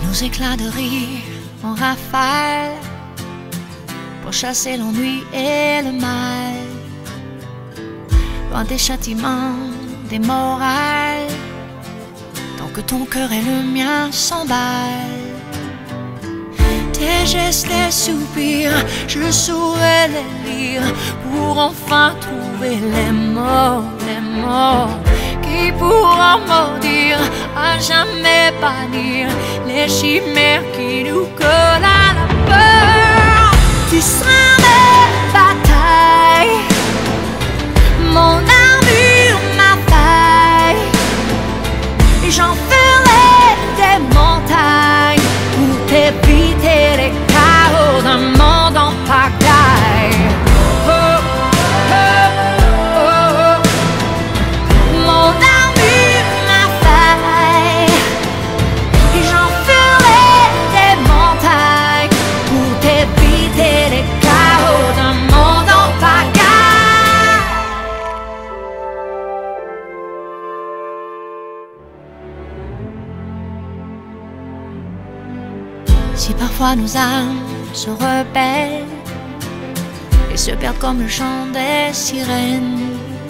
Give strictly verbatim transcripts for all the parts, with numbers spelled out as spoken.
Nos éclats de rire en rafale pour chasser l'ennui et le mal, loin des châtiments, des morales, tant que ton cœur et le mien s'emballent. Tes gestes, les soupirs, je saurais les lire pour enfin trouver les mots, les mots qui pourront maudire, à jamais bannir les chimères qui nous collent à la peur. Tu seras mes batailles, mon armure, ma faille, et j'en ferai des montagnes pour t'éviter les chaos d'un monde en pagaille. Oh, oh, oh, oh. Mon armure, ma faille, et j'en ferai des montagnes pour t'éviter les chaos d'un monde en pagaille. Si parfois nos âmes se rebellent et se perdent comme le chant des sirènes,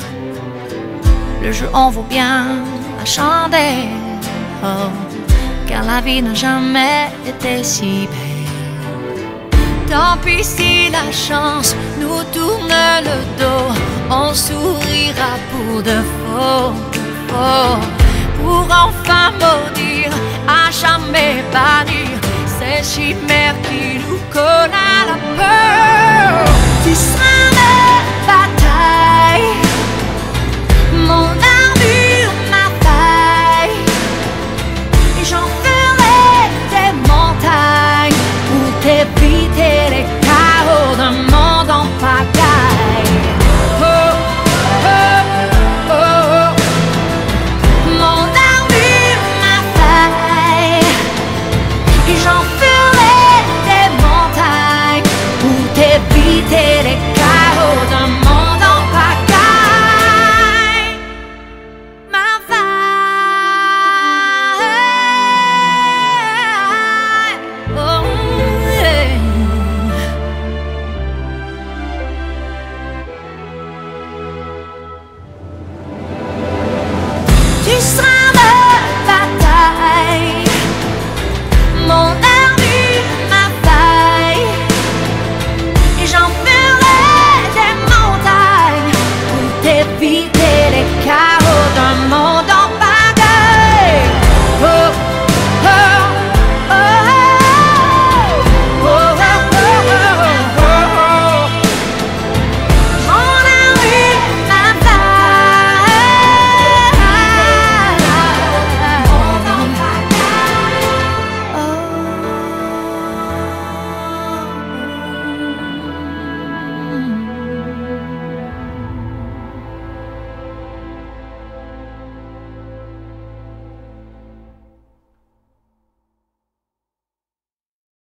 le jeu en vaut bien la chandelle, oh, car la vie n'a jamais été si belle. Tant pis si la chance nous tourne le dos, on sourira pour de faux, de faux, pour enfin maudire, à jamais bannir ces chimères qui nous collent à la peur. Tu seras mes batailles, mon armure, ma faille, et j'en ferai des montagnes pour t'éviter les chaos d'un monde en pagaille. Oh, oh, oh, oh. Mon armure, ma faille, et j'en ferai des montagnes pour t'éviter les chaos d'un monde en pagaille. Ma faille, oh, yeah. Tu seras ma bataille, mon armure, ma faille, et j'en ferai des montagnes pour t'éviter